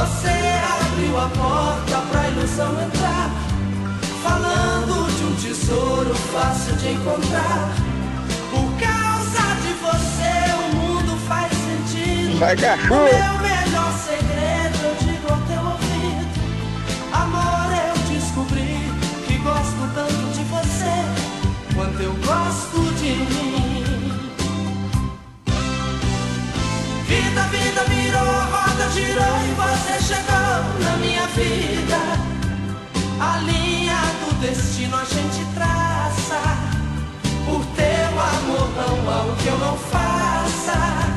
Você abriu a porta pra ilusão entrar, falando de um tesouro fácil de encontrar. Por causa de você o mundo faz sentido. Vai, cachorro! O meu melhor segredo eu digo ao teu ouvido. Amor, eu descobri que gosto tanto de você quanto eu gosto de mim. Vida, vida virou, a roda girou e você chegou na minha vida. A linha do destino a gente traça. Por teu amor não há o que eu não faça.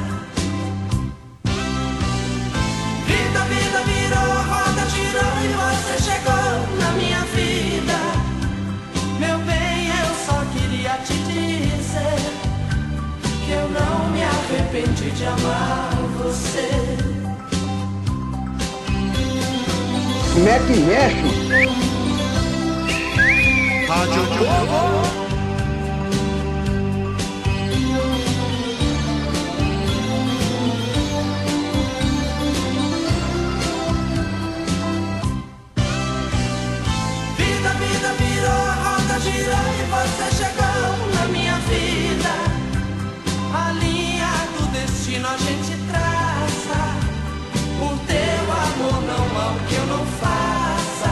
Vida, vida virou, a roda girou e você chegou na minha vida. Meu bem, eu só queria te dizer que eu não me arrependi de amar você. Como é que mexe? Rádio Povo. Vida, vida virou, a roda girou e você chegou na minha vida. A linha do destino a gente traça. Por teu amor não há o que eu não faça.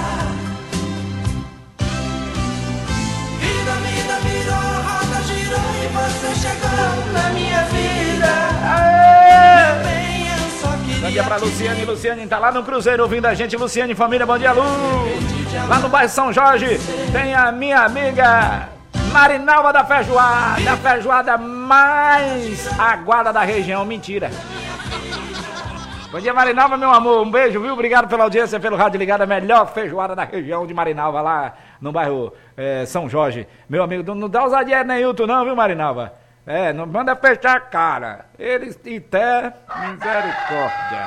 Vida, vida virou, a roda girou e você chegou na minha vida. Meu bem, eu só queria Bom dia pra Luciane. Luciane tá lá no Cruzeiro ouvindo a gente. Luciane, família, bom dia, Lu. Lá no bairro São Jorge tem a minha amiga Marinalva da Feijoada. A feijoada mais aguada da região. Mentira. Bom dia, Marinalva, meu amor. Um beijo, viu? Obrigado pela audiência, pelo rádio ligado. A melhor feijoada da região de Marinalva, lá no bairro São Jorge. Meu amigo, não dá ousadia Neilton não, viu, Marinalva? Não manda fechar a cara. Eles e até misericórdia.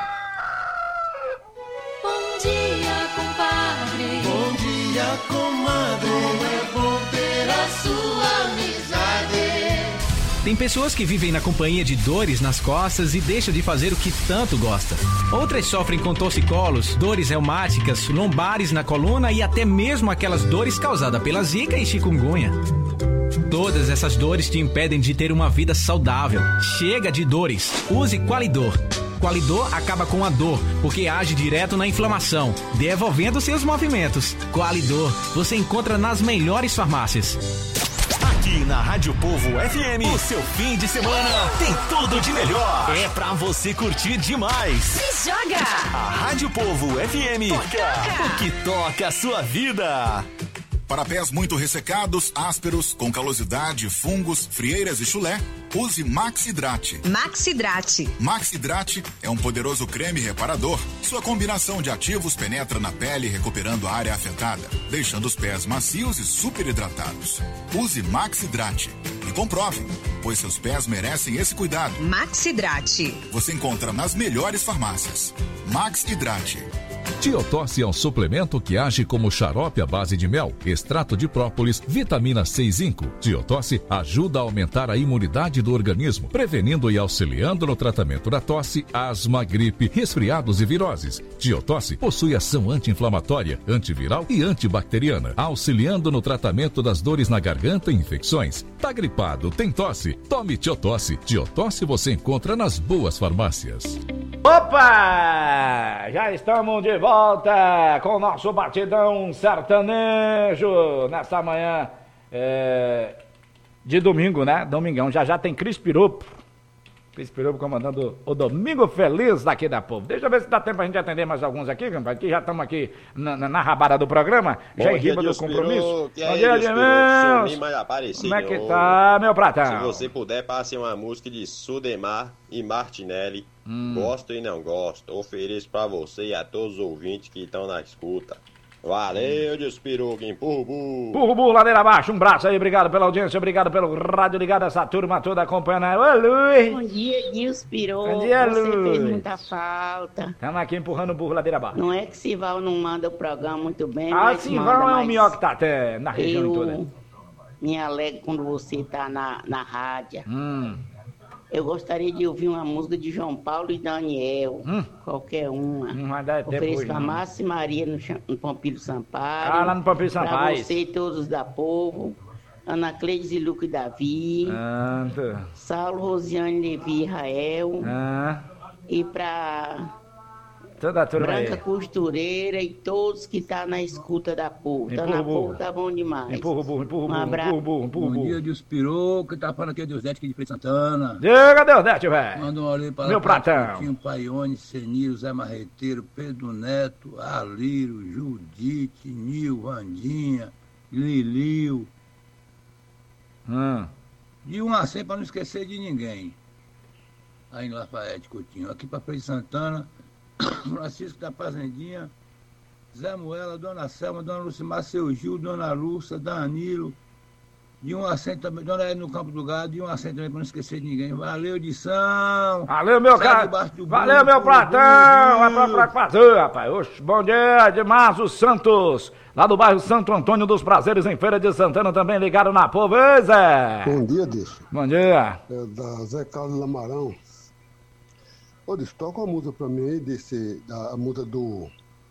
Bom dia, compadre. Bom dia, comadre. Como é bom ter a sua amizade. Tem pessoas que vivem na companhia de dores nas costas e deixam de fazer o que tanto gosta. Outras sofrem com torcicolos, dores reumáticas, lombares na coluna e até mesmo aquelas dores causadas pela zika e chikungunya. Todas essas dores te impedem de ter uma vida saudável. Chega de dores. Use Qualidor. Qualidor acaba com a dor, porque age direto na inflamação, devolvendo seus movimentos. Qualidor, você encontra nas melhores farmácias. Aqui na Rádio Povo FM, o seu fim de semana tem tudo de melhor. É pra você curtir demais. Se joga! A Rádio Povo FM toca o que toca a sua vida. Para pés muito ressecados, ásperos, com calosidade, fungos, frieiras e chulé, use Maxidrate. Maxidrate. Maxidrate é um poderoso creme reparador. Sua combinação de ativos penetra na pele, recuperando a área afetada, deixando os pés macios e super hidratados. Use Maxidrate e comprove, pois seus pés merecem esse cuidado. Maxidrate. Você encontra nas melhores farmácias. Maxidrate. Tiotosse é um suplemento que age como xarope à base de mel, extrato de própolis, vitamina C e zinco. Tiotosse ajuda a aumentar a imunidade do organismo, prevenindo e auxiliando no tratamento da tosse, asma, gripe, resfriados e viroses. Tiotosse possui ação anti-inflamatória, antiviral e antibacteriana, auxiliando no tratamento das dores na garganta e infecções. Tá gripado, tem tosse? Tome Tiotosse. Tiotosse você encontra nas boas farmácias. Opa! Já estamos de volta com o nosso batidão sertanejo nessa manhã de domingo, né? Domingão. Já tem Cris Piropo. Cris Piropo comandando o Domingo Feliz daqui da Povo. Deixa eu ver se dá tempo a gente atender mais alguns aqui, compadre, que já estamos aqui na rabada do programa. Já em riba do compromisso. Bom dia, Deus. Como é que tá, meu pratão? Se você puder, passe uma música de Sudemar e Martinelli. Gosto e não gosto. Ofereço pra você e a todos os ouvintes que estão na escuta. Valeu, Despiroco, empurra o burro. Empurra o burro, ladeira abaixo. Um braço aí, obrigado pela audiência, obrigado pelo rádio ligado, essa turma toda acompanhando. Ô, Luiz. Bom dia, Despiroco. Bom dia, Você Luiz. fez muita falta. Estamos aqui empurrando o burro, ladeira abaixo. Não é que Sival não manda o programa muito bem, Ah, mas Sival manda é o mais. melhor que tá até na região toda. Me alegro quando você tá na rádio. Eu gostaria de ouvir uma música de João Paulo e Daniel. Qualquer uma. Não vai dar tempo Ofereço hoje, pra não. Márcia e Maria no Pompílio Sampaio. Ah, lá no Pompílio Pra Sampaio. você e todos da Povo. Ana Cleides e Luca e Davi. Saulo, Rosiane, Levi e Rael. E pra Toda a turma Branca aí. Costureira e todos que tá na escuta da Povo. Tá Empurra na o burro. Povo, tá bom demais. Empurra o burro, empurra o Um burro, abraço. empurra o burro, empurra o Bom burro. dia, Deus Pirou, que tá falando aqui é Deusdete, aqui de Feira de Santana. Diga, Deusdete, velho. Manda um olho para Meu pratão. Coutinho, Paione, Seniro, Zé Marreteiro, Pedro Neto, Aliro, Judite, Nil, Vandinha, Liliu. De 1 a 100 para não esquecer de ninguém. Aí em Lafayette, Coutinho. Aqui para Feira de Santana, Francisco da Fazendinha, Zé Moela, Dona Selma, Dona Lucimar, Seu Gil, Dona Lúcia, Danilo. De 1 a 100 também, Dona Ed no Campo do Gado, de 1 a 100 também, para não esquecer de ninguém. Valeu, Edição! Valeu, meu Sai cara! debaixo do Valeu, burro, meu burro, pratão! burro. Vai pra fazer, rapaz! Oxe, bom dia, Edmarzo Santos, lá do bairro Santo Antônio dos Prazeres, em Feira de Santana, também ligado na Povo, hein, Zé? Bom dia, Disso. Bom dia. É da Zé Carlos Lamarão. Ô, Disso, toca uma música pra mim aí, a música do...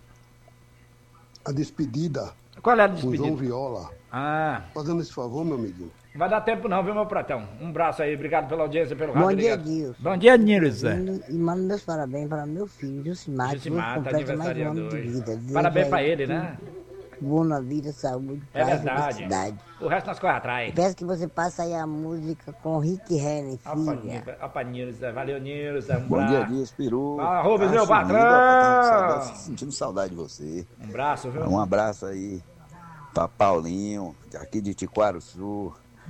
A Despedida. Qual é a Com despedida? João Viola. Fazendo esse favor, meu amiguinho. Não vai dar tempo não, viu, meu pratão? Um braço aí, obrigado pela audiência, pelo Bom rádio. dia, ligado. Dilson. Bom dia, Nilza. E mando meus parabéns para meu filho, Jusimar, que Jusimar, tá completa mais um aniversariando ano de hoje. vida. Deus Parabéns é pra ele, né? Bom na vida, saúde, É paz e verdade. felicidade. O resto nós corremos atrás. Peço que você passe aí a música com Rick Renner, filha. Opa, Nilza. Valeu, Nilza. Um Bom dia, braço. Dias, Peru. Fala, Rubens, meu sumido, patrão. rapaz, tô sentindo saudade de você. Um abraço, viu? Um abraço aí pra Paulinho, aqui de Tiquaruçu,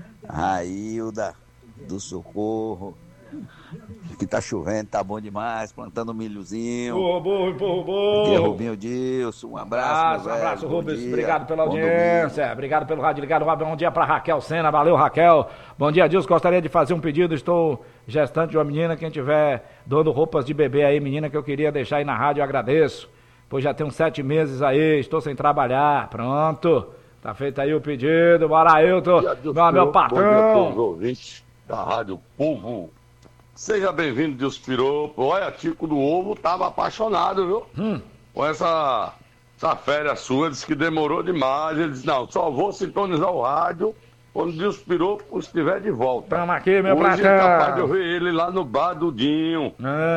Railda, do Socorro, que tá chovendo, tá bom demais, plantando milhozinho. Burro. Aqui é Rubinho Dilson, um abraço, meu Um abraço, velho, bom Rubens. dia, Obrigado pela bom audiência. Obrigado pelo rádio ligado. Bom dia pra Raquel Sena. Valeu, Raquel. Bom dia, Dilson. Gostaria de fazer um pedido. Estou gestante de uma menina. Quem tiver doando roupas de bebê aí, menina, que eu queria deixar aí na rádio, eu agradeço. Pois já tem uns 7 meses aí. Estou sem trabalhar. Pronto. Tá feito aí o pedido. Bora, Ailton. Meu patrão. Bom dia a todos os ouvintes da Rádio Povo. Seja bem-vindo, Deus Pirou. Olha, Tico do Ovo tava apaixonado, viu? Com essa férias sua, disse que demorou demais. Ele disse, não, só vou sintonizar o rádio quando Deus Pirou estiver de volta. Tamo aqui, meu Hoje platão. é capaz de eu ver ele lá no bar do Dinho.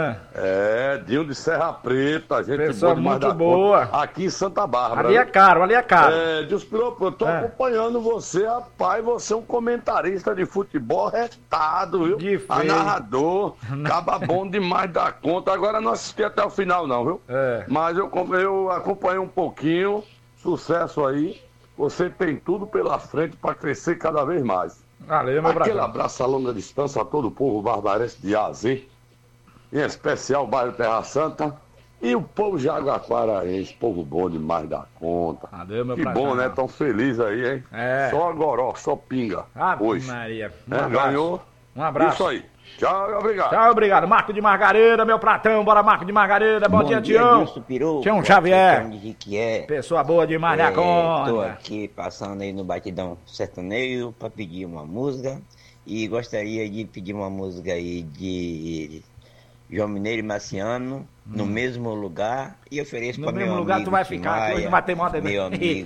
Dinho de Serra Preta, gente Pessoa boa demais muito da boa. conta, aqui em Santa Bárbara. Ali é caro, ali é caro. Deus Pirou, eu tô acompanhando você, rapaz, você é um comentarista de futebol retado, viu? A narrador, acaba bom demais da conta. Agora não assisti até o final não, viu? Mas eu acompanhei um pouquinho, sucesso aí. Você tem tudo pela frente para crescer cada vez mais. Valeu, meu Aquele braço. abraço a longa distância a todo o povo barbarense de A a Z, em especial o bairro Terra Santa e o povo jaguaquaraense, povo bom demais da conta. Valeu, meu Que braço. bom, né? Tão feliz aí, hein? Só goró, só pinga. Hoje. Maria. Ganhou. Um abraço. Isso aí. Tchau, obrigado. Tchau, obrigado. Marco de Margarida, meu pratão. Bora, Marco de Margarida. Bom dia, Tião. Tião Xavier. Pessoa boa demais da Tô conta. aqui passando aí no Batidão Sertanejo para pedir uma música e gostaria de pedir uma música aí de João Mineiro e Marciano, no mesmo lugar, e ofereço No para meu mesmo amigo lugar tu vai Tim ficar, que Maia, hoje não vai ter moda, né?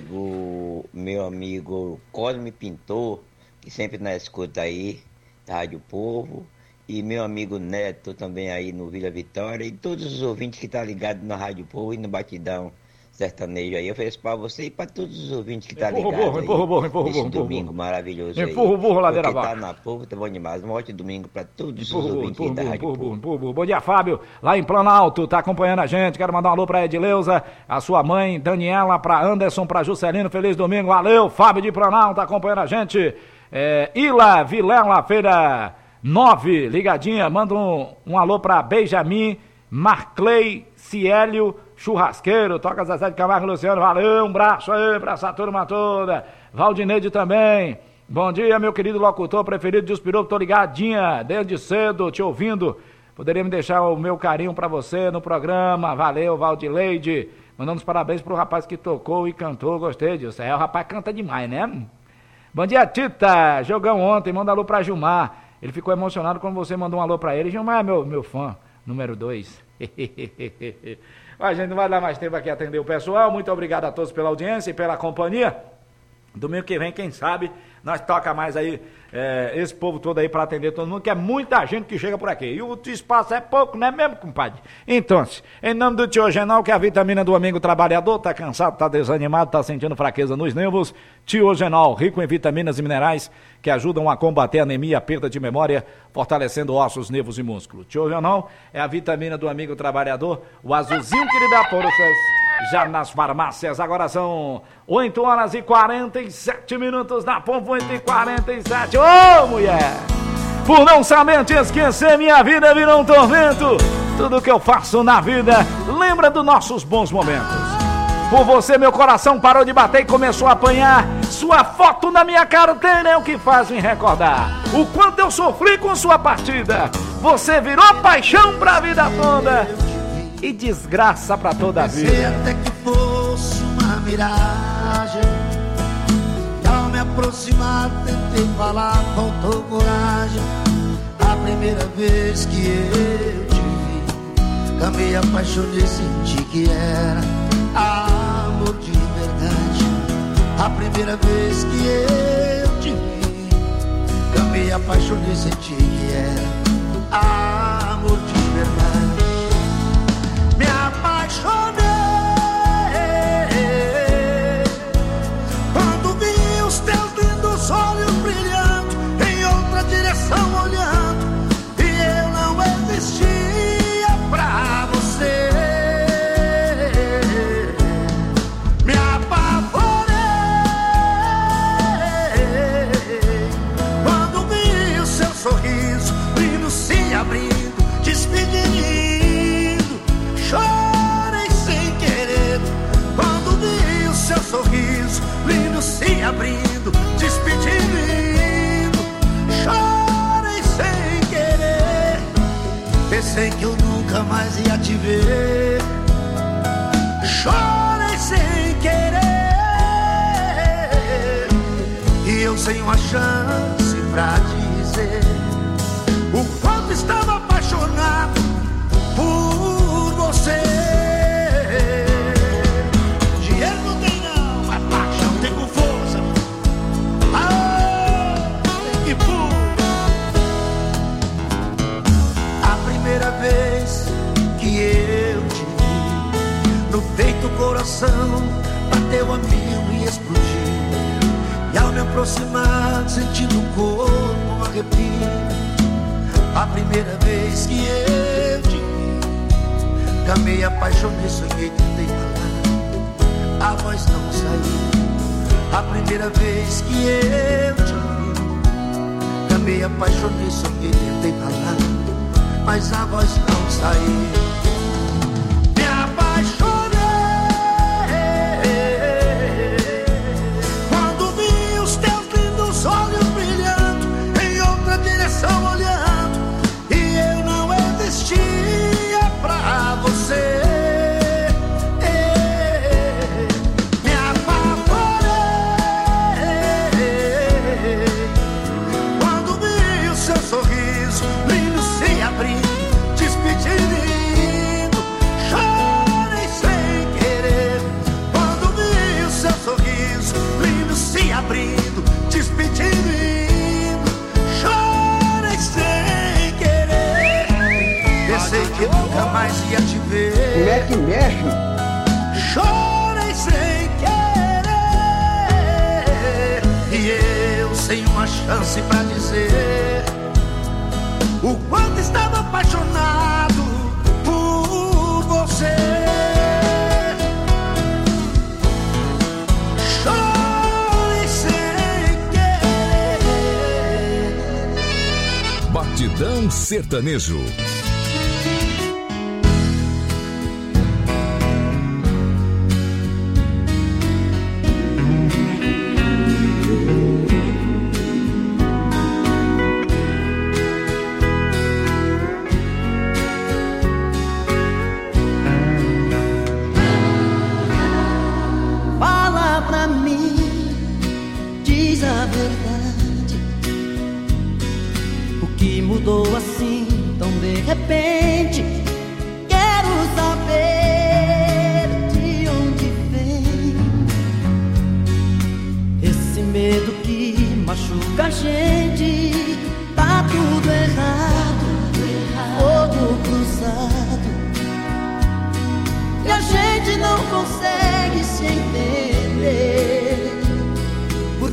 meu amigo Cosme Pintor, que sempre na escuta aí, da Rádio Povo, e meu amigo Neto também aí no Vila Vitória, e todos os ouvintes que estão ligados na Rádio Povo e no Batidão Sertanejo aí. Eu ofereço para você e para todos os ouvintes que estão ligados aí. Esse domingo maravilhoso aí. Empurra o burro, ladeira Porque abaixo. tá na Povo, tá bom demais. Um ótimo domingo para todos os ouvintes da Rádio Povo. Bom dia, Fábio, lá em Planalto, tá acompanhando a gente. Quero mandar um alô pra Edileuza, a sua mãe, Daniela, pra Anderson, pra Juscelino. Feliz domingo, valeu. Fábio de Planalto, tá acompanhando a gente. Ila Vilela, feira 9, ligadinha. Manda um alô pra Benjamin, Marclay, Ciélio, Churrasqueiro. Toca Zezé de Camargo e Luciano, valeu. Um abraço aí pra essa turma toda. Valdineide também. Bom dia, meu querido locutor preferido de Uspiropo, tô ligadinha desde cedo, te ouvindo. Poderia me deixar o meu carinho pra você no programa. Valeu, Valdileide. Mandando os parabéns pro rapaz que tocou e cantou, gostei disso. O rapaz canta demais, né? Bom dia, Tita. Jogão ontem, manda alô pra Gilmar. Ele ficou emocionado quando você mandou um alô pra ele. Gilmar é meu fã, número 2. A gente não vai dar mais tempo aqui a atender o pessoal. Muito obrigado a todos pela audiência e pela companhia. Domingo que vem, quem sabe, nós toca mais aí, esse povo todo aí pra atender todo mundo, que é muita gente que chega por aqui. E o espaço é pouco, não é mesmo, compadre? Então, em nome do Tiogenal, que é a vitamina do amigo trabalhador, tá cansado, tá desanimado, tá sentindo fraqueza nos nervos, Tiogenal, rico em vitaminas e minerais, que ajudam a combater a anemia, a perda de memória, fortalecendo ossos, nervos e músculos. Tiogenal é a vitamina do amigo trabalhador, o azulzinho que lhe dá forças, já nas farmácias. Agora são 8h47 na Pompa, 8h47. Ô, mulher! Por não somente esquecer, minha vida virou um tormento. Tudo que eu faço na vida lembra dos nossos bons momentos. Por você, meu coração parou de bater e começou a apanhar. Sua foto na minha carteira é o que faz me recordar o quanto eu sofri com sua partida. Você virou paixão pra vida toda e desgraça pra toda a vida. Pensei até que fosse uma miragem, e ao me aproximar tentei falar, faltou coragem. A primeira vez que eu te vi, amei, apaixonei, senti que era amor de verdade. A primeira vez que eu te vi, amei, apaixonei, senti que era amor de verdade. Me apaixonei quando vi os teus lindos olhos brilhando, em outra direção olhando, e eu não existia pra você. Me apavorei quando vi o seu sorriso lindo se abrindo, despedindo. Chorei sem querer quando vi o seu sorriso lindo se abrindo, despedindo. Chorei sem querer, pensei que eu nunca mais ia te ver. Chorei sem querer, e eu sem uma chance pra dizer o quanto estava apaixonado por você. Dinheiro não tem não, mas paixão tem com força. Ah, tem que pôr. A primeira vez que eu te vi, no peito o coração bateu a mil e explodiu. E ao me aproximar, sentindo o corpo um arrepio. A primeira vez que eu te vi, amei, apaixonei, sonhei, tentei falar, a voz não saiu. A primeira vez que eu te vi, amei, apaixonei, sonhei, tentei falar, mas a voz não saiu. Me apaixonei quando vi os teus lindos olhos brilhando, em outra direção olhando, e eu não existia pra você. Me apavorei quando vi o seu sorriso lindo se abrindo, despedindo. Chorei sem querer quando vi o seu sorriso lindo se abrindo, despedindo. Chorei sem querer, pensei que nunca mais ia te ver. Como é que mexe? Chorei sem querer, e eu sem uma chance pra dizer o quanto estava apaixonado por você. Chorei sem querer. Batidão Sertanejo. Fala pra mim, diz a verdade, o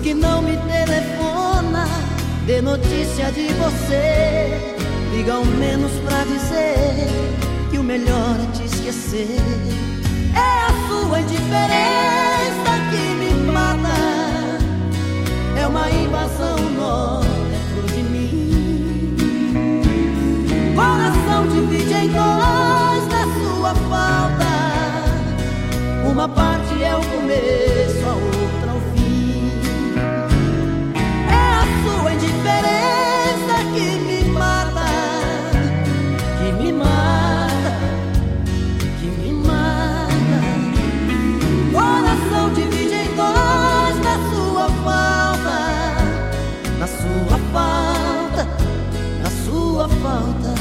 que não me telefona, dê notícia de você. Liga ao menos pra dizer que o melhor é te esquecer. É a sua indiferença que me mata, é uma invasão nó dentro de mim. Coração divide em dois na sua falta, uma parte é o começo, a outra o fim. É a sua indiferença que me mata, que me mata, que me mata. Coração divide em dois na sua falta, na sua falta, na sua falta.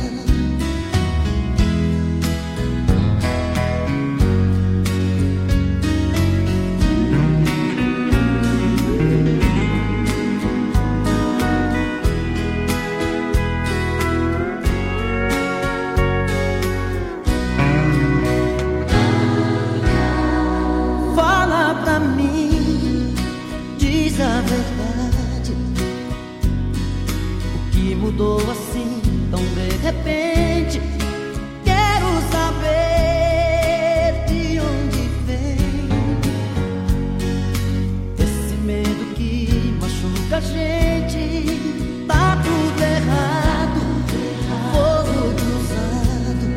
A verdade, o que mudou assim tão de repente? Quero saber de onde vem esse medo que machuca a gente. Tá tudo errado, fogo cruzado,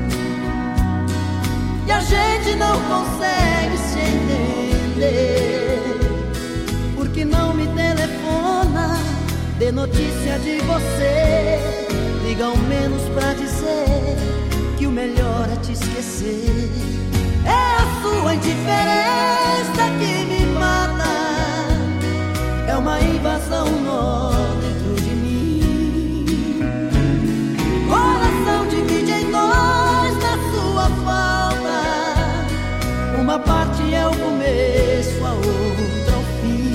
e a gente não consegue se entender. Que não me telefona, dê notícia de você. Liga ao menos pra dizer que o melhor é te esquecer. É a sua indiferença que me mata, é uma invasão nó dentro de mim. Coração divide em dois na sua falta, uma parte é o começo, a outra o fim.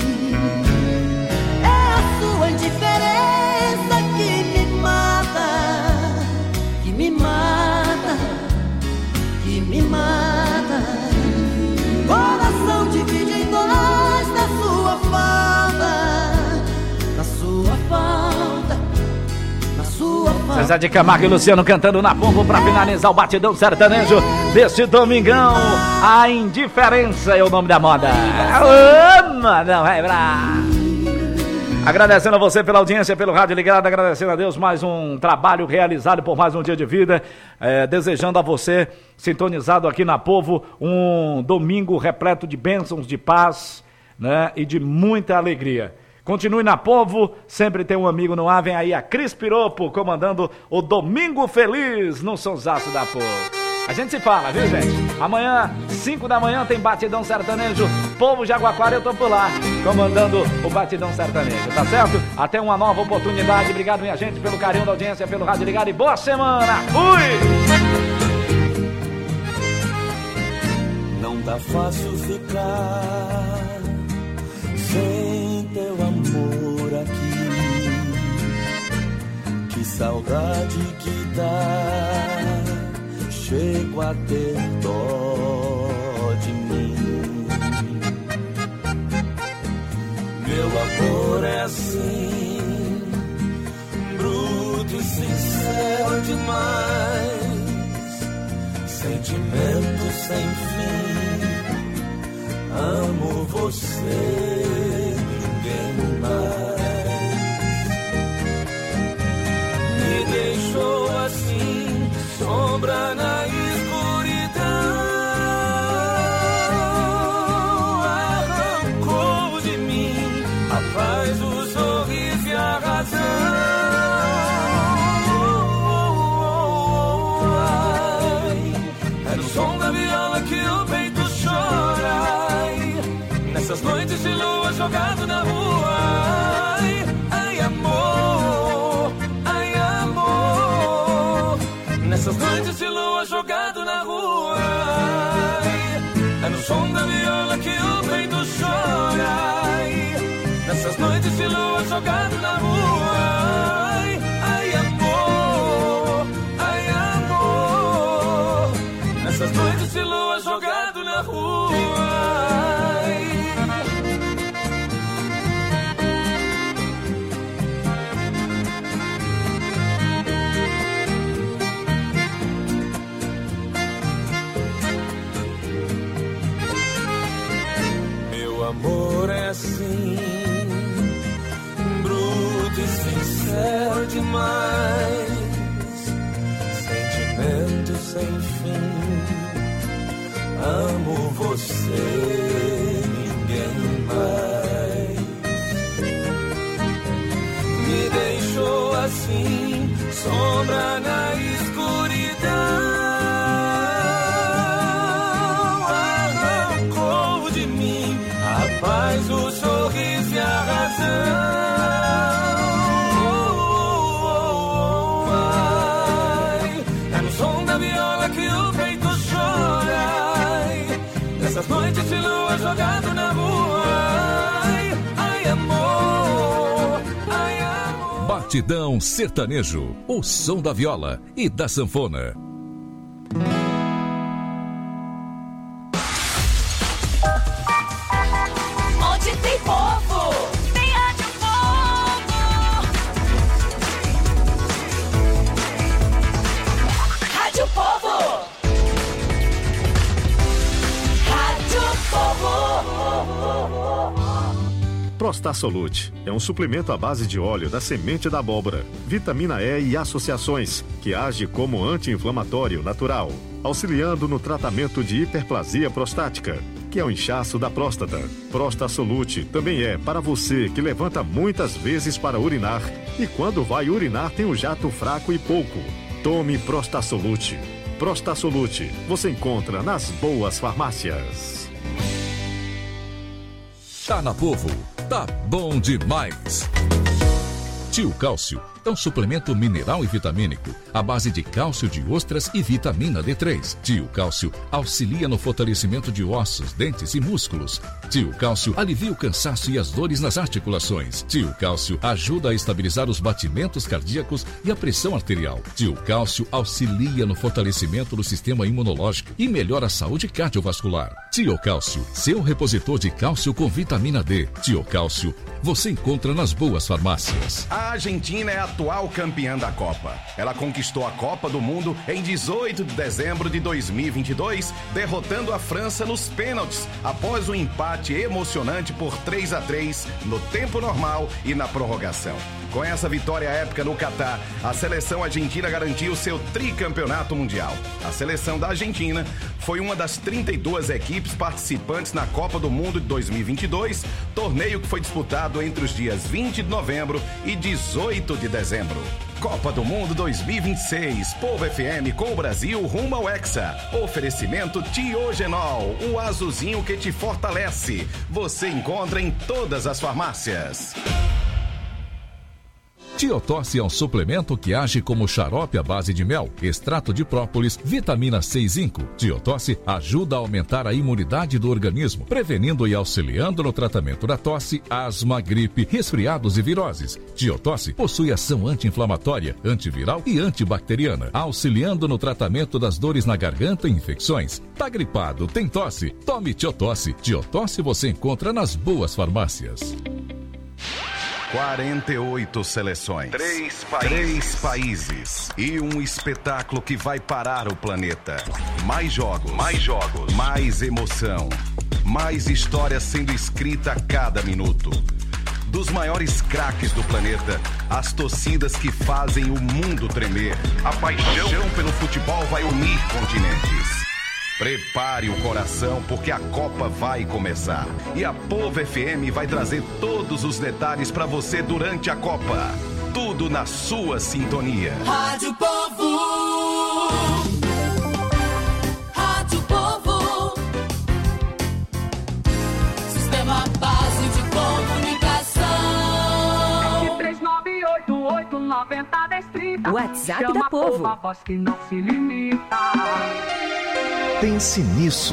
Sua indiferença que me mata, que me mata, que me mata. Coração divide em dois na sua falta, na sua falta, na sua falta. Zezé de Camargo e Luciano cantando na Pombo pra finalizar o batidão sertanejo deste domingão. A indiferença é o nome da moda. Não vai pra... Agradecendo a você pela audiência, pelo rádio ligado, agradecendo a Deus mais um trabalho realizado por mais um dia de vida, desejando a você, sintonizado aqui na Povo, um domingo repleto de bênçãos, de paz, né, e de muita alegria. Continue na Povo, sempre tem um amigo no ar, vem aí a Cris Piropo comandando o Domingo Feliz no Sonsaço da Povo. A gente se fala, viu, gente? Amanhã, 5 da manhã, tem Batidão Sertanejo. Povo Jaguaquara, eu tô por lá, comandando o Batidão Sertanejo, tá certo? Até uma nova oportunidade. Obrigado, minha gente, pelo carinho da audiência, pelo rádio ligado e boa semana. Fui! Não tá fácil ficar sem teu amor aqui. Que saudade que dá. Chego a ter dó de mim. Meu amor é assim, bruto e sincero demais, sentimento sem fim. Amo você, ninguém mais. Me deixou assim, sombra na escuridão, arrancou de mim a paz, o sorriso e a razão. É no som da viola que o peito chora, nessas noites de lua jogado na rua. Ai, amor, ai, amor, nessas noites de lua jogado na rua. É no som da viola que o peito chora, nessas noites de lua jogado na rua. Ai, amor, ai, amor, nessas noites de lua jogado na rua. amor é assim, bruto e sincero demais, sentimento sem fim. Amo você, ninguém mais. Me deixou assim, sombra na escuridão. Arrancou de mim a paz, o sorriso e a razão. É no som da viola que o peito chora. Nessas noites de lua jogado na rua. Ai, amor, ai, amor. Batidão sertanejo, o som da viola e da sanfona. Onde tem povo, tem Rádio Povo. Rádio Povo. Rádio Povo. Prostasolute é um suplemento à base de óleo da semente da abóbora, vitamina E e associações, que age como anti-inflamatório natural, auxiliando no tratamento de hiperplasia prostática, que é o inchaço da próstata. Prostasolute também é para você que levanta muitas vezes para urinar e quando vai urinar tem um jato fraco e pouco. Tome Prostasolute. Prostasolute você encontra nas boas farmácias. Tá na Povo, tá bom demais. Tio Cálcio é um suplemento mineral e vitamínico à base de cálcio de ostras e vitamina D3. Tio Cálcio auxilia no fortalecimento de ossos, dentes e músculos. Tio Cálcio alivia o cansaço e as dores nas articulações. Tio Cálcio ajuda a estabilizar os batimentos cardíacos e a pressão arterial. Tio Cálcio auxilia no fortalecimento do sistema imunológico e melhora a saúde cardiovascular. Tio Cálcio, seu repositor de cálcio com vitamina D. Tio Cálcio, você encontra nas boas farmácias. A Argentina é a atual campeã da Copa. Ela conquistou a Copa do Mundo em 18 de dezembro de 2022, derrotando a França nos pênaltis, após um empate emocionante por 3-3 no tempo normal e na prorrogação. Com essa vitória épica no Catar, a seleção argentina garantiu seu tricampeonato mundial. A seleção da Argentina foi uma das 32 equipes participantes na Copa do Mundo de 2022, torneio que foi disputado entre os dias 20 de novembro e 18 de dezembro. Copa do Mundo 2026, Povo FM com o Brasil rumo ao Hexa. Oferecimento Tiogenol, o azulzinho que te fortalece. Você encontra em todas as farmácias. Tiotosse é um suplemento que age como xarope à base de mel, extrato de própolis, vitamina C e zinco. Tiotosse ajuda a aumentar a imunidade do organismo, prevenindo e auxiliando no tratamento da tosse, asma, gripe, resfriados e viroses. Tiotosse possui ação anti-inflamatória, antiviral e antibacteriana, auxiliando no tratamento das dores na garganta e infecções. Tá gripado, tem tosse? Tome Tiotosse. Tiotosse você encontra nas boas farmácias. 48 seleções, 3 países e um espetáculo que vai parar o planeta. Mais jogos, mais emoção, mais histórias sendo escrita a cada minuto. Dos maiores craques do planeta, as torcidas que fazem o mundo tremer. A paixão pelo futebol vai unir continentes. Prepare o coração porque a Copa vai começar. E a Povo FM vai trazer todos os detalhes para você durante a Copa. Tudo na sua sintonia. Rádio Povo. Rádio Povo. Sistema base de comunicação. 2398891030. WhatsApp da Povo. A voz que não se limita. Pense nisso.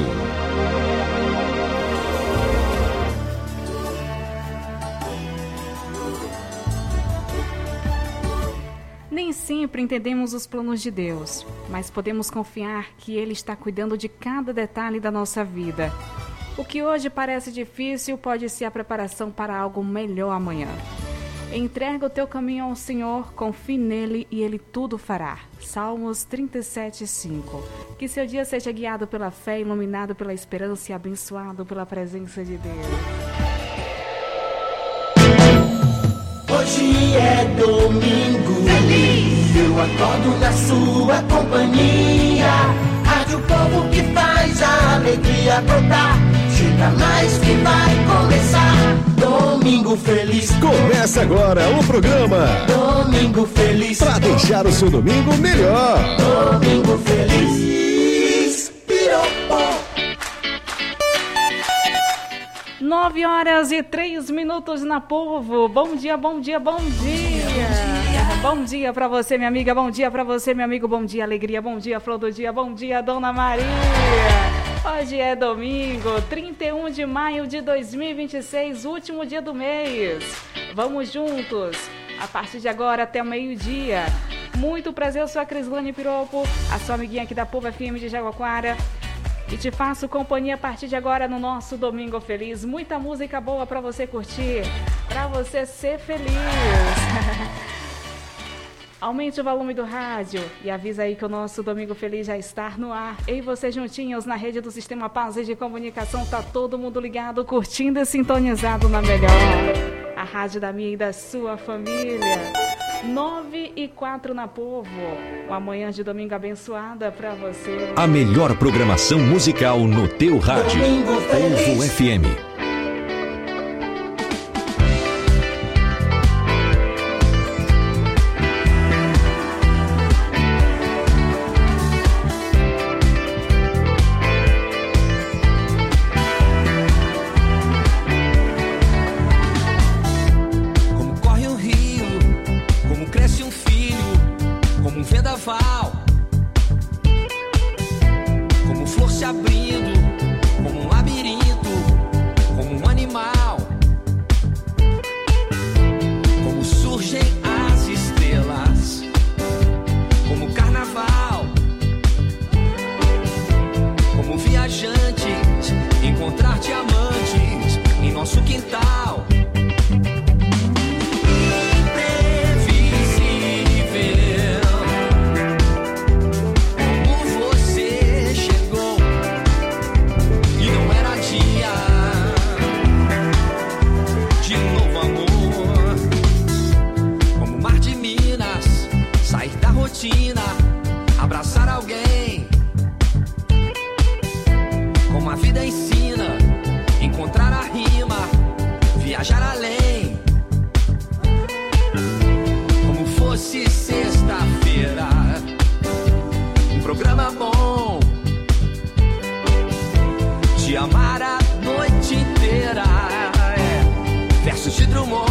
Nem sempre entendemos os planos de Deus, mas podemos confiar que Ele está cuidando de cada detalhe da nossa vida. O que hoje parece difícil pode ser a preparação para algo melhor amanhã. Entrega o teu caminho ao Senhor, confie nele e Ele tudo fará. Salmos 37:5. Que seu dia seja guiado pela fé, iluminado pela esperança e abençoado pela presença de Deus. Hoje é domingo feliz. Eu acordo na sua companhia. Rádio Povo que faz a alegria brotar. Chega mais que vai começar. Domingo feliz. Começa agora o programa Domingo feliz. Pra deixar o seu domingo melhor. Domingo feliz. Piropó. 9h03 na Povo. Bom dia, bom dia, bom dia. Bom dia pra você, minha amiga. Bom dia pra você, meu amigo. Bom dia, alegria. Bom dia, flor do dia. Bom dia, Dona Maria. Hoje é domingo, 31 de maio de 2026, último dia do mês. Vamos juntos, a partir de agora até o meio-dia. Muito prazer, eu sou a Crislane Piropo, a sua amiguinha aqui da Povo FM de Jaguaquara. E te faço companhia a partir de agora no nosso Domingo Feliz. Muita música boa pra você curtir, pra você ser feliz. Aumente o volume do rádio e avisa aí que o nosso Domingo Feliz já está no ar. Eu e você juntinhos na rede do Sistema Paz de Comunicação. Tá todo mundo ligado, curtindo e sintonizado na melhor. A rádio da minha e da sua família. 9h04 na Povo. Uma manhã de domingo abençoada pra você. A melhor programação musical no teu rádio. Povo FM. Como flor se abrindo, como um labirinto, como um animal. Como surgem as estrelas, como carnaval. Como viajantes, encontrar diamantes em nosso quintal. Abraçar alguém, como a vida ensina, encontrar a rima, viajar além. Como fosse sexta-feira, um programa bom, te amar a noite inteira. Versos de Drummond.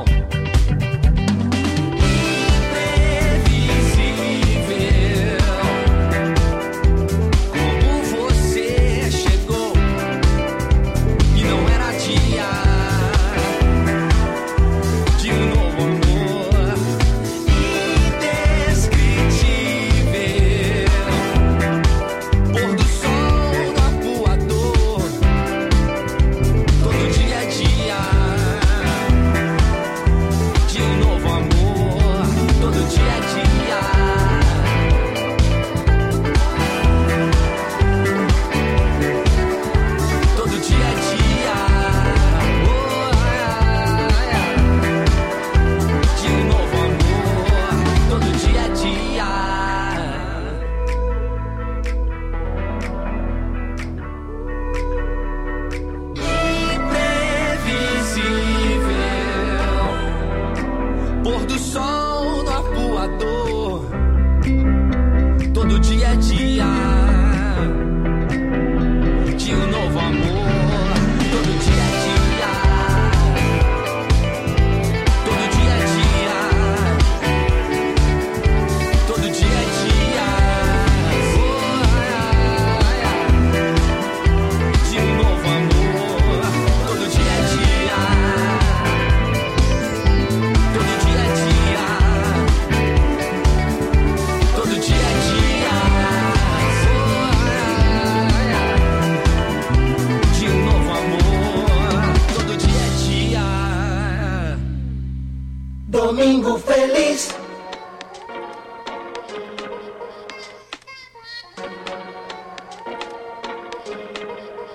Domingo Feliz.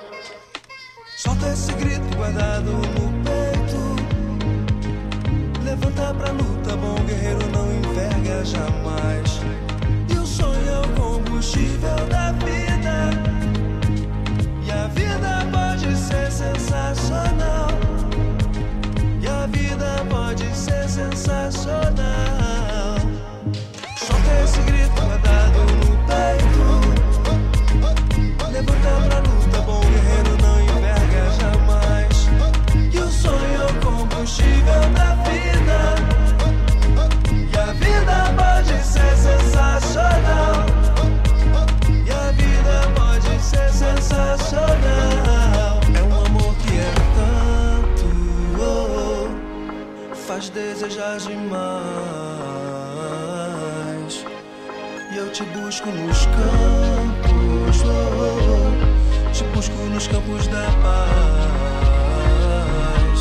Solta esse grito guardado no peito, Levanta pra luta, bom guerreiro não enverga jamais. E o sonho é o combustível da vida. E a vida pode ser sensacional. E a vida pode ser sensacional. Solta esse grito guardado no peito. Levanta pra luta, bom guerreiro não enverga jamais. E o sonho é o combustível da vida. E a vida pode ser sensacional. E a vida pode ser sensacional. É um amor que é tanto, faz desejar demais. E eu te busco nos campos, te busco nos campos da paz.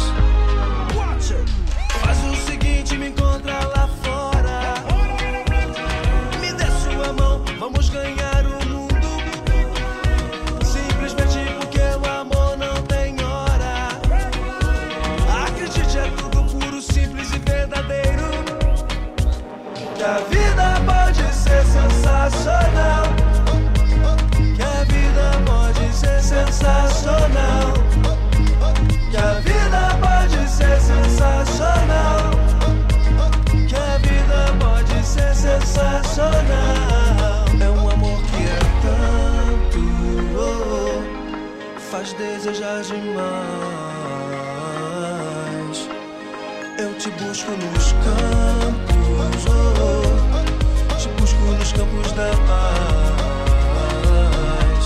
Faz o seguinte, me encontra lá fora. Me dê sua mão, vamos ganhar o mundo. Simplesmente porque o amor não tem hora. Acredite, é tudo puro, simples e verdadeiro. Que a vida pode ser sensacional. Que a vida pode ser sensacional. Que a vida pode ser sensacional. Que a vida pode ser sensacional. É um amor que é tanto, faz desejar demais. Eu te busco nos campos, te busco nos campos da paz.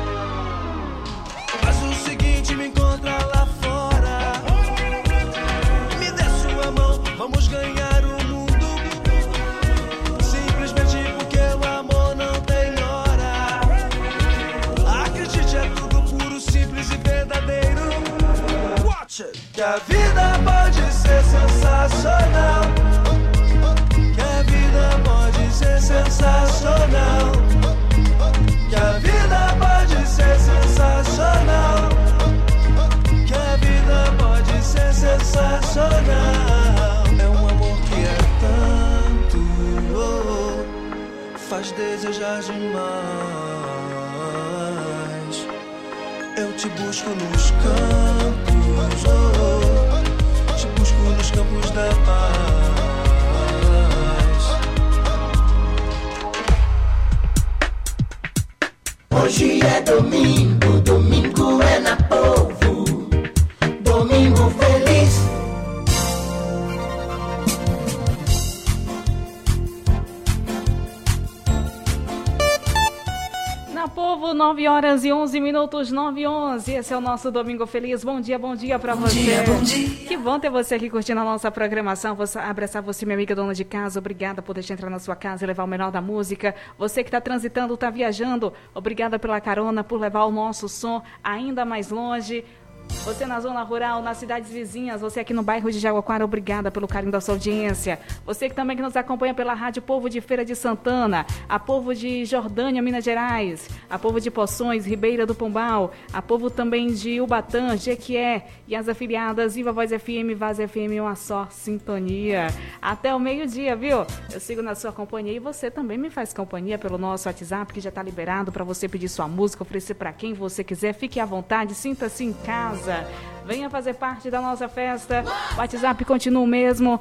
Faz o seguinte, me encontra lá fora. Me dê sua mão, vamos ganhar o mundo. Simplesmente porque o amor não tem hora. Acredite, é tudo puro, simples e verdadeiro. Que a vida pode ser sensacional. Que a vida pode ser sensacional. Que a vida pode ser sensacional. Que a vida pode ser sensacional. É um amor que é tanto, faz desejar demais. Eu te busco nos campos, te busco nos campos da paz. Hoje é domingo, domingo é na Povo, domingo feliz. Na Povo, 9 horas e 11 minutos, 9 e 11. Esse é o nosso Domingo Feliz. Bom dia pra você. Bom dia. Que bom ter você aqui curtindo a nossa programação. Vou abraçar você, minha amiga dona de casa. Obrigada por deixar entrar na sua casa e levar o melhor da música. Você que está transitando, está viajando, obrigada pela carona, por levar o nosso som ainda mais longe. Você na zona rural, nas cidades vizinhas, você aqui no bairro de Jaguaquara, obrigada pelo carinho da sua audiência. Você que também que nos acompanha pela Rádio Povo de Feira de Santana, a Povo de Jordânia, Minas Gerais, a Povo de Poções, Ribeira do Pombal, a Povo também de Ubatã, Jequié e as afiliadas Viva Voz FM, Vaz FM, uma só sintonia. Até o meio-dia, viu? Eu sigo na sua companhia e você também me faz companhia pelo nosso WhatsApp, que já está liberado para você pedir sua música, oferecer para quem você quiser. Fique à vontade, sinta-se em casa. Venha fazer parte da nossa festa. O WhatsApp continua o mesmo,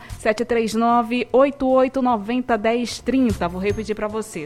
739-8890-1030. Vou repetir para você,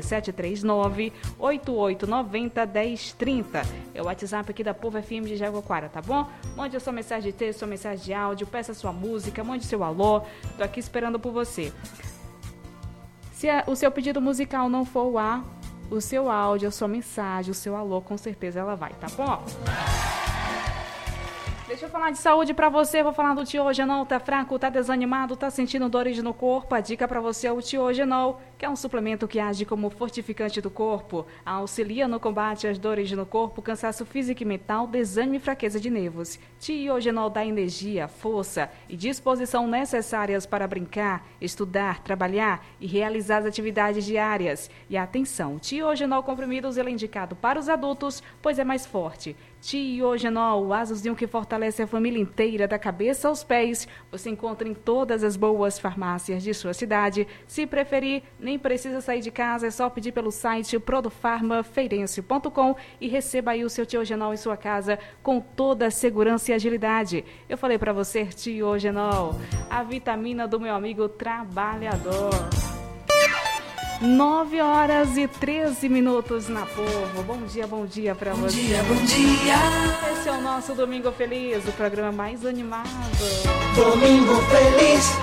739-8890-1030. É o WhatsApp aqui da Povo FM de Jaguaquara, tá bom? Mande a sua mensagem de texto, sua mensagem de áudio, peça sua música, mande seu alô. Tô aqui esperando por você. Se o seu pedido musical não for o ar, o seu áudio, a sua mensagem, o seu alô, com certeza ela vai, tá bom? Deixa eu falar de saúde pra você, vou falar do Tiogenol. Tá fraco, tá desanimado, tá sentindo dores no corpo? A dica pra você é o Tiogenol, que é um suplemento que age como fortificante do corpo, auxilia no combate às dores no corpo, cansaço físico e mental, desânimo e fraqueza de nervos. Tiogenol dá energia, força e disposição necessárias para brincar, estudar, trabalhar e realizar as atividades diárias. E atenção, Tiogenol comprimidos ele é indicado para os adultos, pois é mais forte. Tiogenol, o Azuzinho que fortalece a família inteira, da cabeça aos pés. Você encontra em todas as boas farmácias de sua cidade. Se preferir, nem precisa sair de casa, é só pedir pelo site produfarmafeirense.com e receba aí o seu Tiogenol em sua casa com toda a segurança e agilidade. Eu falei para você, Tiogenol, a vitamina do meu amigo trabalhador. 9h13 na Povo. Bom dia para você. Bom dia. Esse é o nosso Domingo Feliz, o programa mais animado. Domingo Feliz.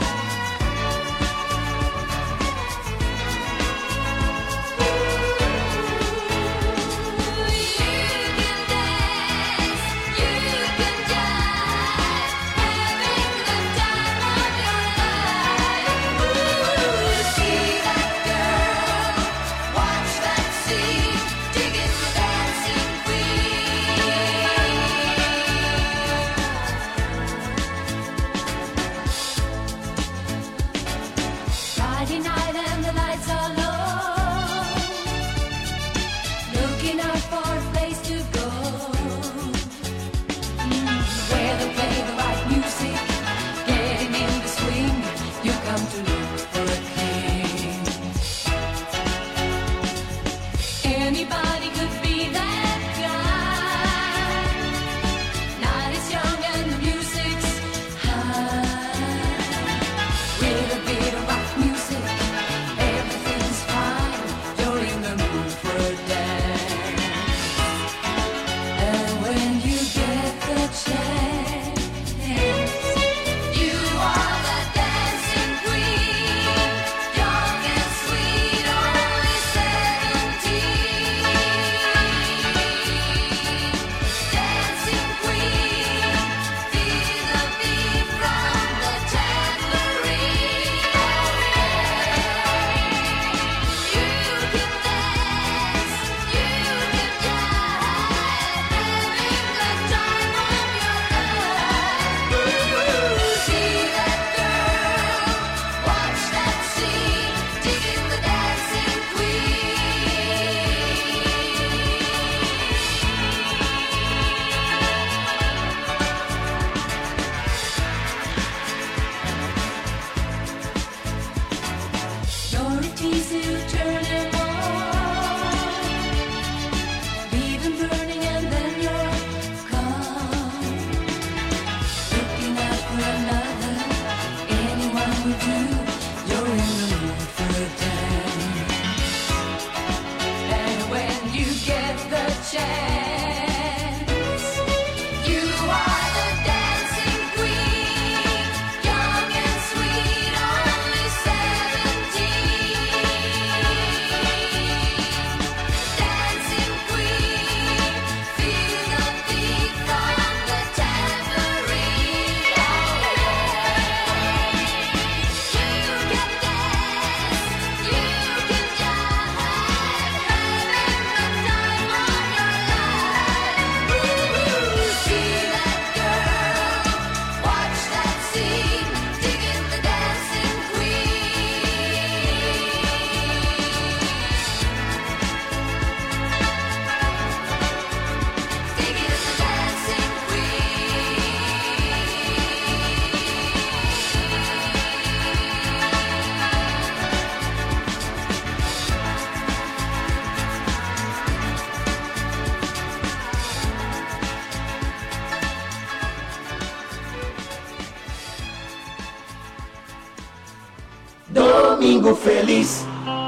Domingo Feliz.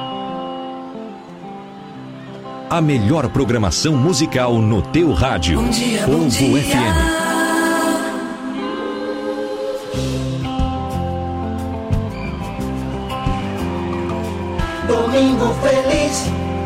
A melhor programação musical no teu rádio. Bom dia, Povo bom dia. FM. Domingo Feliz.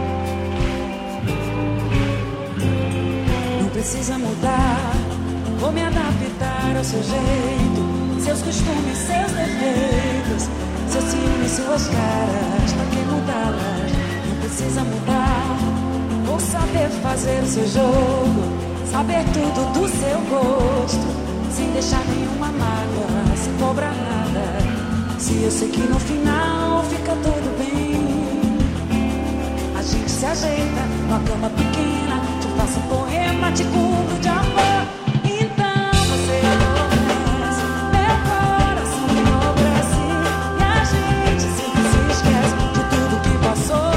Não precisa mudar, vou me adaptar ao seu jeito, seus costumes, seus defeitos, seus ciúmes, suas caras, pra que mudá-las? Não precisa mudar, vou saber fazer o seu jogo, saber tudo do seu gosto, sem deixar nenhuma mágoa, sem cobrar nada. Se eu sei que no final fica tudo bem, a gente se ajeita numa cama pequena, te faço um poema, te cubro de amor. Então você adormece, meu coração enobrece e a gente sempre se esquece de tudo que passou.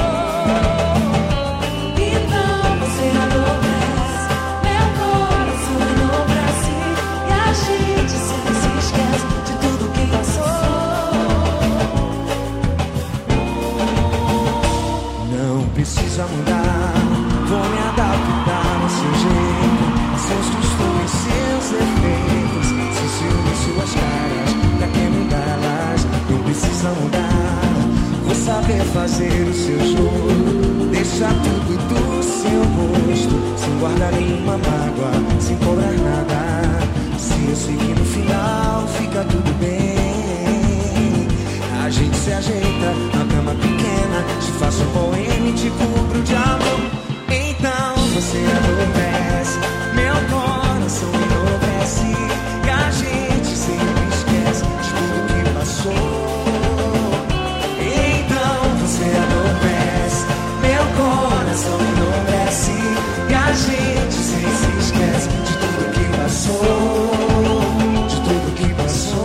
Então você adormece, meu coração enobrece e a gente sempre se esquece de tudo que passou. Não precisa mudar, vou me adaptar ao seu jeito, seus costumes, seus defeitos, seus ciúmes, suas caras, pra que mudá-las? Não precisa mudar, vou saber fazer o seu jogo, deixar tudo do seu rosto, sem guardar nenhuma mágoa, sem cobrar nada. Se eu sei que no final fica tudo bem, a gente se ajeita, a cama pequena, te faço um poema e te cubro de amor. Então você adormece, meu coração enobrece e a gente sempre esquece de tudo que passou. Então você adormece, meu coração enobrece e a gente sempre se esquece de tudo que passou, de tudo que passou.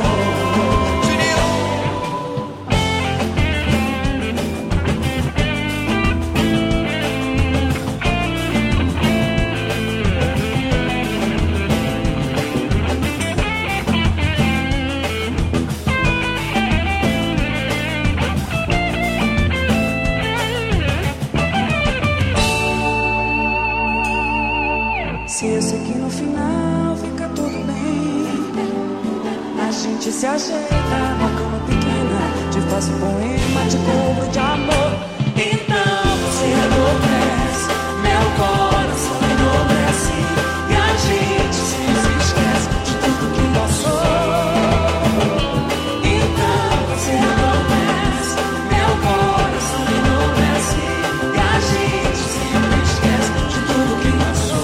Se eu sei que no final fica tudo bem, a gente se ajeita na cama pequena, te faço um poema, te cubro de amor. Então você adormece, meu coração enobrece e a gente se esquece de tudo que passou. Então você adormece, meu coração enobrece e a gente sempre esquece de tudo que passou.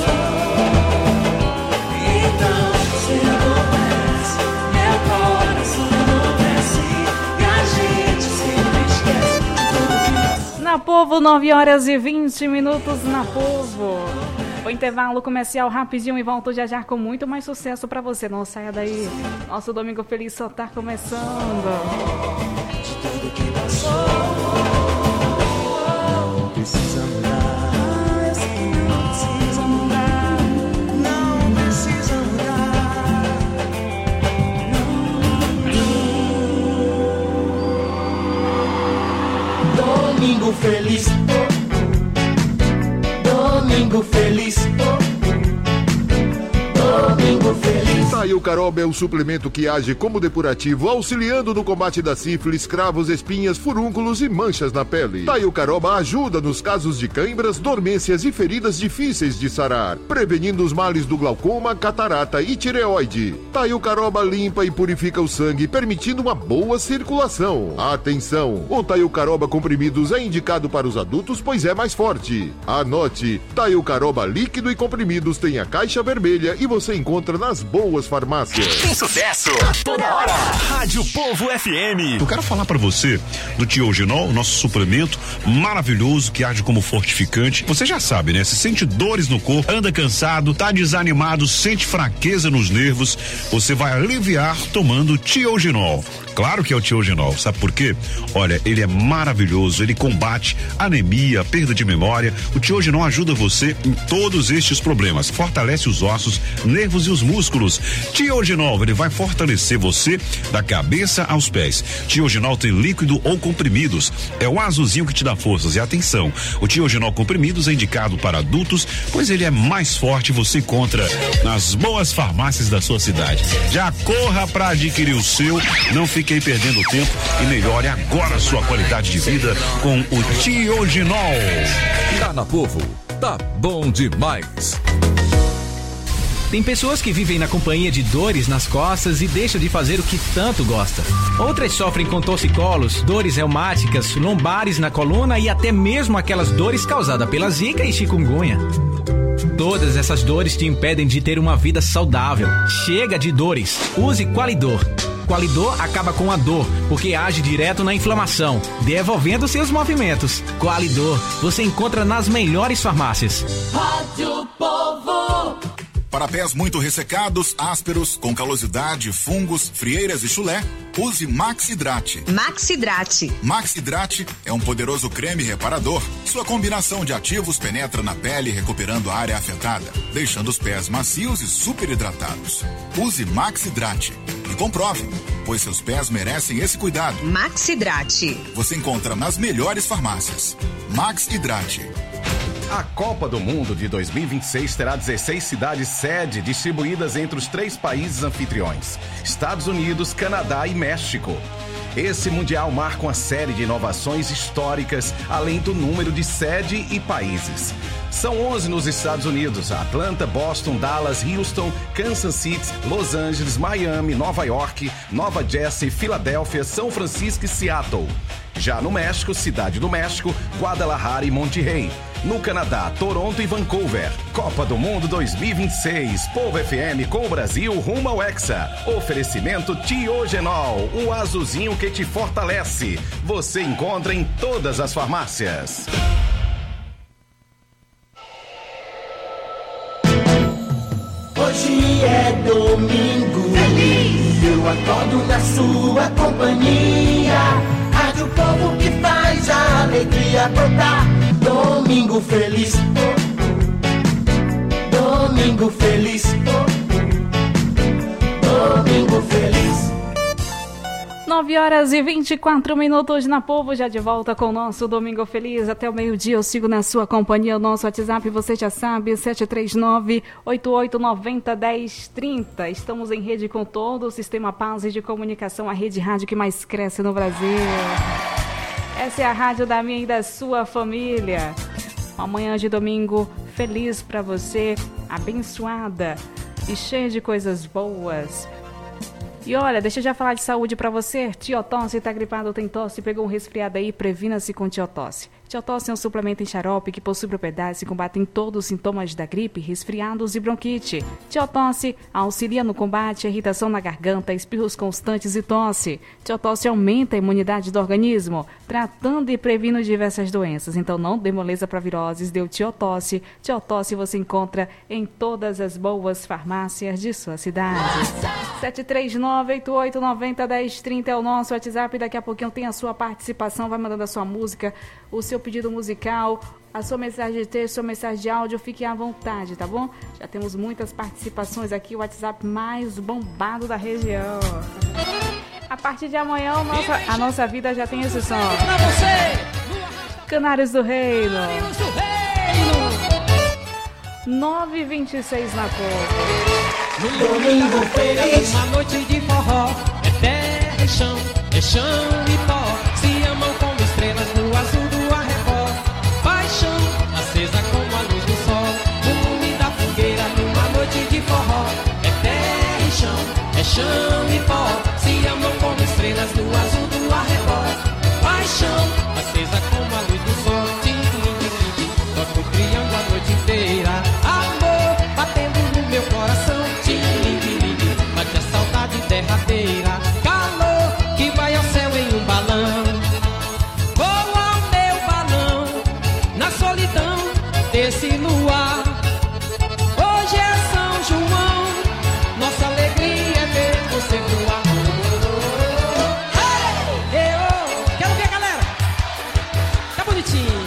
Na Povo, 9 horas e 20 minutos na Povo. O intervalo comercial rapidinho e volto já já com muito mais sucesso pra você. Não saia daí. Nosso Domingo Feliz só tá começando. De tudo que passou, não precisa mudar. Eu sei que não precisa mudar. Não precisa mudar. Domingo feliz, domingo feliz, domingo feliz. Taio Caroba é o suplemento que age como depurativo, auxiliando no combate da sífilis, cravos, espinhas, furúnculos e manchas na pele. Taio Caroba ajuda nos casos de cãibras, dormências e feridas difíceis de sarar, prevenindo os males do glaucoma, catarata e tireoide. Taio Caroba limpa e purifica o sangue, permitindo uma boa circulação. Atenção! O Taio Caroba comprimidos é indicado para os adultos, pois é mais forte. Anote: Taio Caroba líquido e comprimidos tem a caixa vermelha e você encontra nas boas farmácias. Tem sucesso toda hora. Rádio Povo FM. Eu quero falar pra você do Tiogenol, nosso suplemento maravilhoso que age como fortificante. Você já sabe, né? Se sente dores no corpo, anda cansado, tá desanimado, sente fraqueza nos nervos, você vai aliviar tomando Tiogenol. Claro que é o Tiogenol, sabe por quê? Olha, ele é maravilhoso, ele combate anemia, perda de memória. O Tiogenol ajuda você em todos estes problemas, fortalece os ossos, nervos e os músculos. Tiogenol, ele vai fortalecer você da cabeça aos pés. Tiogenol tem líquido ou comprimidos, é o azulzinho que te dá forças. E atenção, o Tiogenol comprimidos é indicado para adultos, pois ele é mais forte, você encontra nas boas farmácias da sua cidade. Já corra para adquirir o seu, não fique aí perdendo tempo e melhore agora a sua qualidade de vida com o Tiogenol. Tá na Povo, tá bom demais. Tem pessoas que vivem na companhia de dores nas costas e deixam de fazer o que tanto gosta. Outras sofrem com torcicolos, dores reumáticas, lombares na coluna e até mesmo aquelas dores causadas pela zika e chikungunya. Todas essas dores te impedem de ter uma vida saudável. Chega de dores. Use Qualidor. Qualidor acaba com a dor, porque age direto na inflamação, devolvendo seus movimentos. Qualidor, você encontra nas melhores farmácias. Rádio Povo. Para pés muito ressecados, ásperos, com calosidade, fungos, frieiras e chulé, use Maxidrate. Maxidrate. Maxidrate é um poderoso creme reparador. Sua combinação de ativos penetra na pele, recuperando a área afetada, deixando os pés macios e super hidratados. Use Maxidrate e comprove, pois seus pés merecem esse cuidado. Maxidrate. Você encontra nas melhores farmácias. Maxidrate. A Copa do Mundo de 2026 terá 16 cidades sede distribuídas entre os 3 países anfitriões: Estados Unidos, Canadá e México. Esse Mundial marca uma série de inovações históricas, além do número de sede e países. São 11 nos Estados Unidos: Atlanta, Boston, Dallas, Houston, Kansas City, Los Angeles, Miami, Nova York, Nova Jersey, Filadélfia, São Francisco e Seattle. Já no México, Cidade do México, Guadalajara e Monterrey. No Canadá, Toronto e Vancouver. Copa do Mundo 2026. Povo FM com o Brasil rumo ao Hexa. Oferecimento Tiogenol, o azulzinho que te fortalece. Você encontra em todas as farmácias. Hoje é domingo, feliz. Eu acordo na sua companhia. Rádio Povo que faz a alegria brotar. Domingo feliz, domingo feliz, domingo feliz. 9h24 na Povo, já de volta com o nosso Domingo Feliz. Até o meio-dia eu sigo na sua companhia. O nosso WhatsApp, você já sabe, 739-8890-1030. Estamos em rede com todo o Sistema Paz de Comunicação, a rede rádio que mais cresce no Brasil. Essa é a rádio da minha e da sua família. Uma manhã de domingo feliz para você, abençoada e cheia de coisas boas. E olha, deixa eu já falar de saúde para você. Tiotosse, tá gripado, tem tosse, pegou um resfriado aí, previna-se com Tiotosse. Tiotosse é um suplemento em xarope que possui propriedades que combatem todos os sintomas da gripe, resfriados e bronquite. Tiotosse auxilia no combate à irritação na garganta, espirros constantes e tosse. Tiotosse aumenta a imunidade do organismo, tratando e prevenindo diversas doenças. Então não dê moleza para viroses, deu Tiotosse. Tiotosse você encontra em todas as boas farmácias de sua cidade. 739-8890-1030 é o nosso WhatsApp. Daqui a pouquinho tem a sua participação, vai mandando a sua música, o seu pedido musical, a sua mensagem de texto, sua mensagem de áudio, fique à vontade, tá bom? Já temos muitas participações aqui, o WhatsApp mais bombado da região. A partir de amanhã, a nossa vida já tem esse som. Canários do Reino. 9h26 na cor. Domingo feliz. Uma noite de forró, é terra e chão e pó. Se amam como estrelas no azul do arrebol. Paixão, acesa como a luz do sol. No lume da fogueira, numa noite de forró. É terra e chão e pó. Se amam como estrelas no azul do arrebol. Paixão, acesa como a luz do sol. Toca o triângulo a noite inteira. Amor, batendo no meu coração. Bate a saudade derradeira. Calor, que vai ao céu em um balão. Voa o meu balão na solidão desse luar. Hoje é São João, nossa alegria é ver você voar. Hey! Quero ver a galera. Tá bonitinho.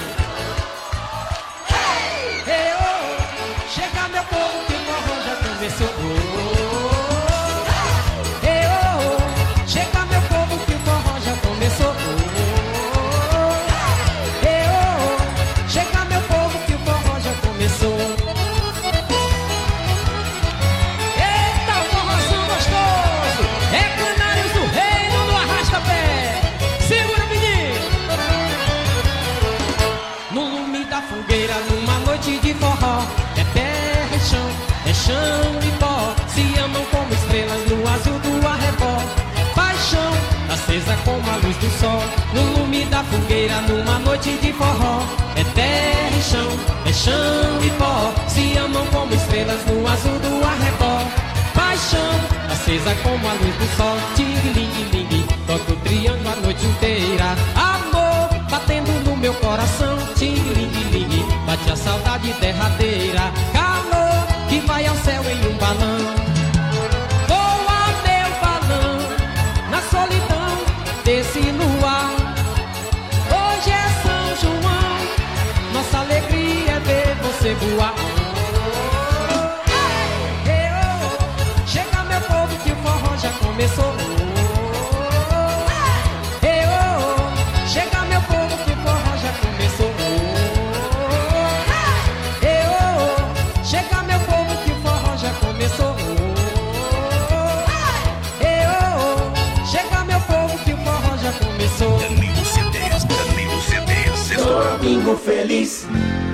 Hey! Chega meu povo que o forró já começou. Chega meu povo que o forró já começou. Chega meu povo que o forró já começou. Eita, o forrozão gostoso. É Canários do Reino no arrasta-pé. Segura, menino. No lume da fogueira, numa noite de forró. É terra e chão e pó. Se amam como estrelas no azul do arrebol. Paixão, acesa como a luz do sol. No lume da fogueira, numa noite de forró. É terra e chão e pó. Se amam como estrelas no azul do arrebol. Paixão, acesa como a luz do sol. Ting-ling-ling, toca o triângulo a noite inteira. Amor, batendo no meu coração. Ting-ling-ling, bate a saudade derradeira. Calor, que vai ao céu em um balão. Voa meu balão, na solidão desse luar. Hoje é São João, nossa alegria é ver você voar. Chega meu povo que o forró já começou. Chega meu povo que o forró já começou. Chega meu povo que o forró já começou. Chega meu povo que o forró já começou. Danilo CDs, Domingo Feliz.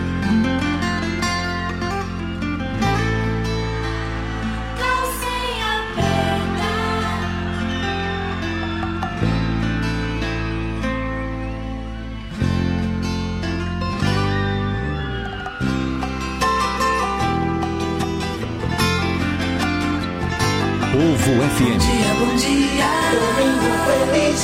Povo FM. Bom dia, Domingo Feliz.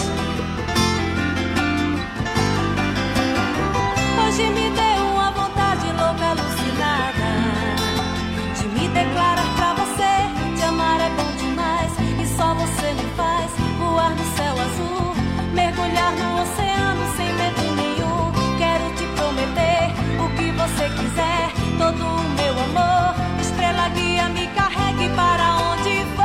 Hoje me deu uma vontade louca, alucinada, de me declarar pra você. Te amar é bom demais e só você me faz voar no céu azul, mergulhar no oceano sem medo nenhum. Quero te prometer o que você quiser, todo o meu amor. Estrela guia, me carregue para onde for.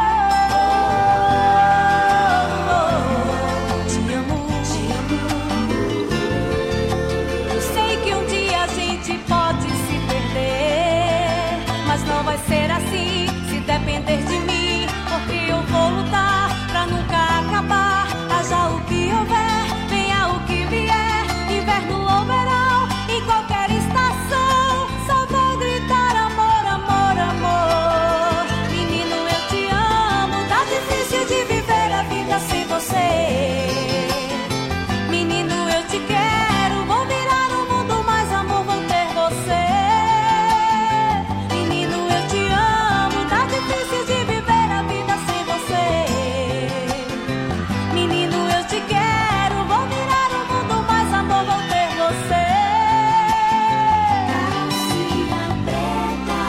Não vai ser assim, se depender de mim, porque eu vou lutar pra nunca acabar. Haja o que houver, venha o que vier, inverno ou verão, em qualquer estação, só vou gritar amor, amor, amor. Menino, eu te amo, tá difícil de viver a vida sem você. Menino, eu te quero, vou virar o mundo, mas amor, vou ter você. Difícil de viver a vida sem você. Menino, eu te quero, vou virar o mundo, mas amor, vou ter você. Calcinha preta.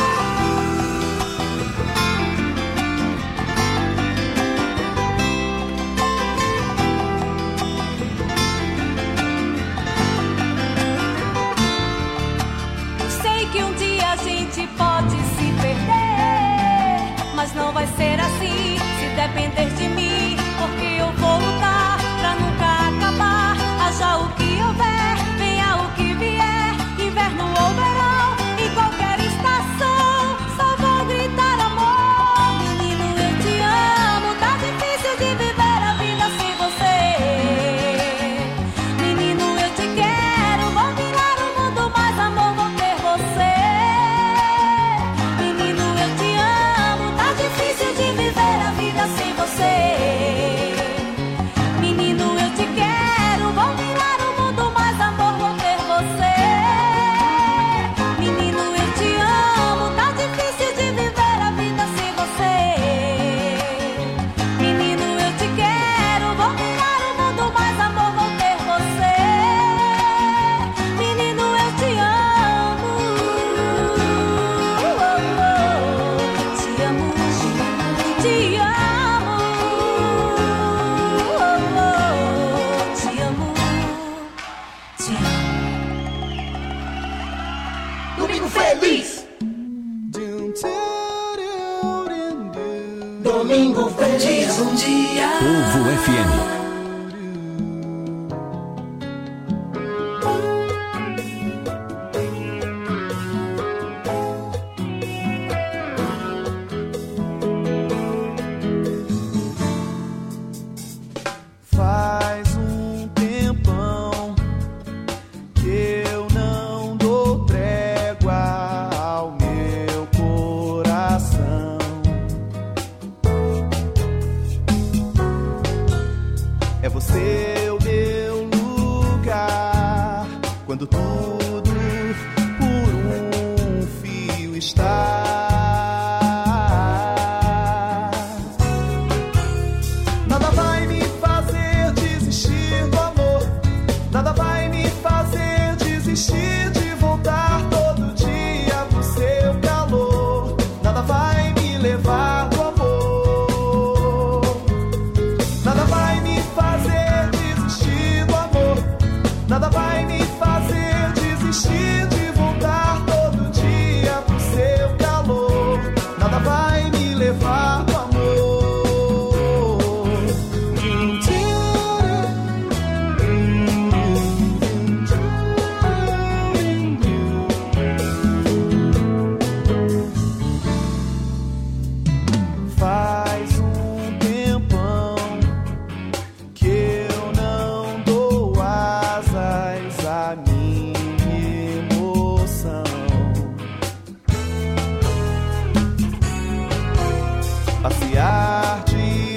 Eu sei que um dia a gente pode se perder, mas não vai ser assim, se depender de mim, porque eu vou lutar pra nunca acabar. Haja o que houver, venha o que vier, inverno ou verão, em qualquer estação, só vou gritar amor. Menino, eu te amo, tá difícil de viver a vida sem você. Menino, eu te quero, vou virar o mundo, mas amor, vou ter você. Menino, eu te amo, tá difícil de viver a vida sem você. Menino, eu te quero, vou virar o mundo, mas amor, vou ter você. Menino, eu te amo, tá difícil de viver a vida sem você. Menino, eu te quero, vou virar o mundo, mas amor, vou ter você. Menino, eu te amo. Te amo, te amo. Te amo, te amo. Domingo Feliz. Domingo Feliz. Bom dia. Povo FM. Faz um tempão que eu não dou trégua ao meu coração. É você o meu lugar quando tudo por um fio está.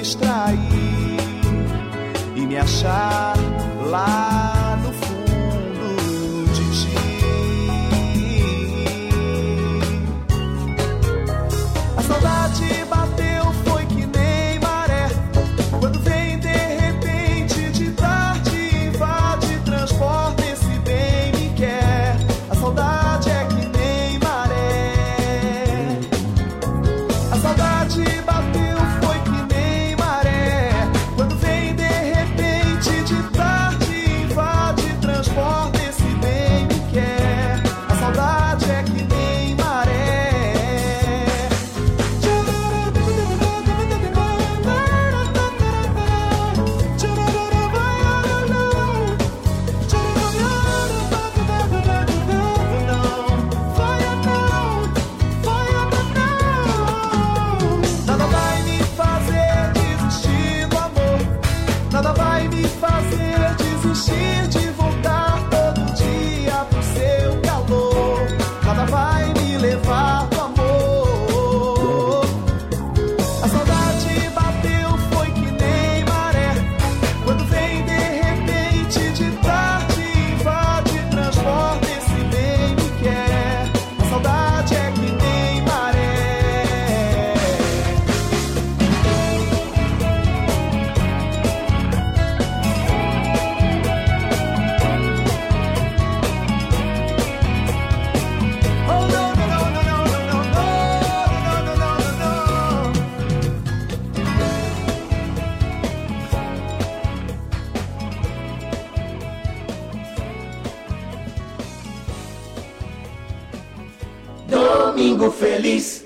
distrair e me achar lá no fundo de ti. A saudade bateu, foi que nem maré, quando vem de repente, de tarde invade, transporta esse bem me quer. A saudade é que nem maré. A saudade bateu, foi que nem maré, quando vem de repente, de tarde invade, transporta esse bem me quer. A saudade é que nem maré. Nada vai me fazer desistir do amor, nada vai me fazer desistir de voltar todo dia pro seu calor, nada vai me levar do amor. A saudade bateu, foi que nem maré, quando vem de repente, de tarde invade, transporta esse bem me quer. A saudade é que nem maré. Oh, no, no, no, no, no, no, no, no, no, no, no, no. Domingo Feliz.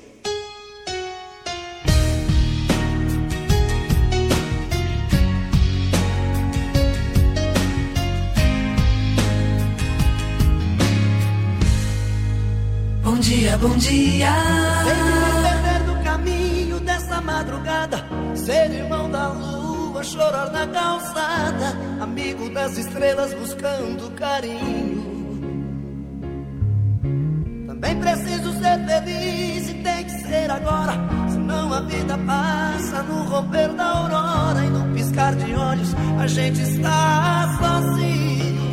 Bom dia, bom dia. Sem me perder no caminho dessa madrugada, ser irmão da lua, chorar na calçada, amigo das estrelas buscando carinho. Também preciso ser feliz e tem que ser agora, senão a vida passa no romper da aurora e no piscar de olhos a gente está sozinho.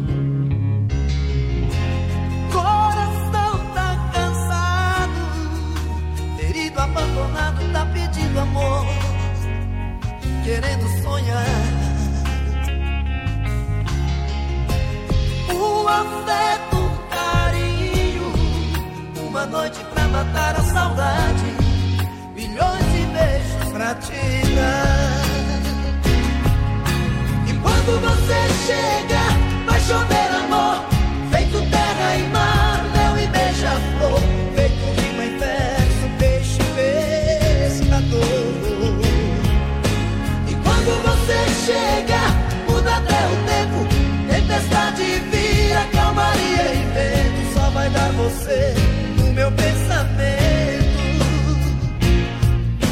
Coração tá cansado, ferido, abandonado, tá pedindo amor, querendo sonhar. O afeto, o carinho, uma noite pra matar a saudade, milhões de beijos pra te dar. E quando você chega, vai chover amor, feito terra e mar, mel e beija-flor, feito rima e verso, peixe pescador. E quando você chega, muda até o tempo, tempestade vira calmaria e vento, só vai dar você